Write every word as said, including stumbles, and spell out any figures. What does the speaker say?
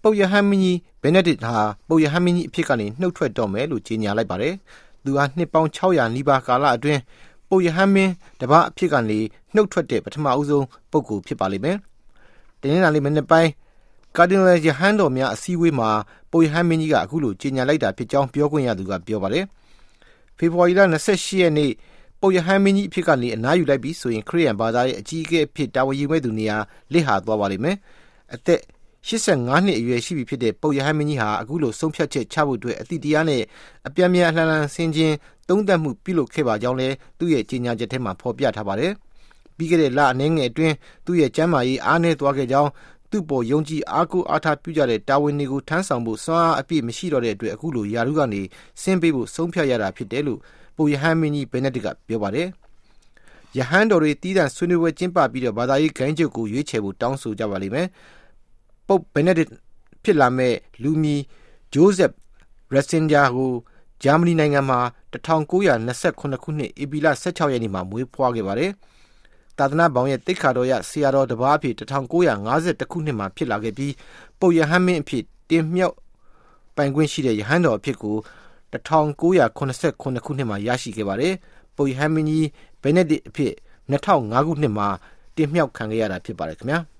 ပုပ်ရဟန်းမင်းကြီးဘဲနဒစ်ဟာပုပ်ရဟန်းမင်းကြီးအဖြစ်ကနေနှုတ်ထွက်တော့မယ်လို့ကြေညာလိုက်ပါတယ်။သူဟာနှစ်ပေါင်း၆၀၀နီးပါးကာလအတွင်းပုပ်ရဟန်းမင်းတပါးအဖြစ်ကနေနှုတ်ထွက်တဲ့ပထမအဆုံးပုဂ္ဂိုလ်ဖြစ်ပါလိမ့်မယ်။တင်းလာလေးမနေ့ပိုင်းကာဒီနယ်ရဟန်းတော်များအစည်းအဝေးမှာပုပ်ရဟန်းမင်းကြီးကအခုလိုကြေညာလိုက်တာဖြစ်ကြောင်းပြောခွင့်ရသူကပြောပါတယ်။ဖေဖော်ဝါရီလ၂၈ရက်နေ့ပုပ်ရဟန်းမင်းကြီးအဖြစ်ကနေအနားယူလိုက်ပြီးဆိုရင်ခရစ်ယာန်ဘာသာရဲ့အကြီးအကဲအဖြစ်တာဝန်ယူမဲ့သူနေရာလစ်ဟာသွားပါလိမ့်မယ်။အသက်၈၅နှစ်အရွယ်ရှိပြီဖြစ်တဲ့ပုပ်ရဟန်းမင်းကြီးဟာအခုလိုဆုံးဖြတ်ချက်ချဖို့အတွက်အသည့်တရားနဲ့အပြန်ပြန်အလှန်လှန်ဆင်ခြင်သုံးသပ်မှုပြုလုပ်ခဲ့ပါကြောင်းလည်းသူ့ရဲ့ကြေညာချက်ထဲမှာဖော်ပြထားပါတယ်။ပြီးခဲ့တဲ့လအနည်းငယ်အတွင်းသူ့ရဲ့ကျန်းမာရေးအားနည်းသွားခဲ့ကြောင်းသူ့ပေါ်ယုံကြည်အားကိုးအားထားပြုကြတဲ့တာဝန်တွေကိုထမ်းဆောင်ဖို့စွမ်းအားအပြည့်မရှိတော့တဲ့အတွက်အခုလိုယာရုကနေဆင်းပေးဖို့ဆုံးဖြတ်ရတာဖြစ်တယ်လို့ပုပ်ရဟန်းမင်းကြီးဘဲနဒစ်ကပြောပါတယ်။ယဟန်တော်တွေတီးတန့်ဆွေးနွေးပွဲကျင်းပပြီးတော့ဘာသာရေးဂိုင်းချုပ်ကိုရွေးချယ်ဖို့တောင်းဆိုကြပါလိမ့်မယ်။ပုပ်ဘဲနဒစ်ဖြစ်လာမဲ့လူမီဂျိုးဇက်ရက်စင်ဂျာကိုဂျာမနီနိုင်ငံမှာ၁၉၂၇ခုနှစ်ဧပြီလ၁၆ရက်နေ့မှာမွေးဖွားခဲ့ပါတယ်။သာသနာ့ဘောင်ရဲ့တိက္ခါတော်ရဆရာတော်တစ်ပါးအဖြစ်၁၉၅၁ခုနှစ်မှာဖြစ်လာခဲ့ပြီးပုပ်ရဟန်းမင်းအဖြစ်တင်မြှောက်ပိုင်ခွင့်ရှိတဲ့ယဟန်တော်အဖြစ်ကို၁၉၇၇ခုနှစ်မှာရရှိခဲ့ပါတယ်။ပုပ်ရဟန်းမင်းကြီးဘဲနဒစ်အဖြစ်၂၀၀၅ခုနှစ်မှာတင်မြှောက်ခံခဲ့ရတာဖြစ်ပါတယ်ခင်ဗျာ။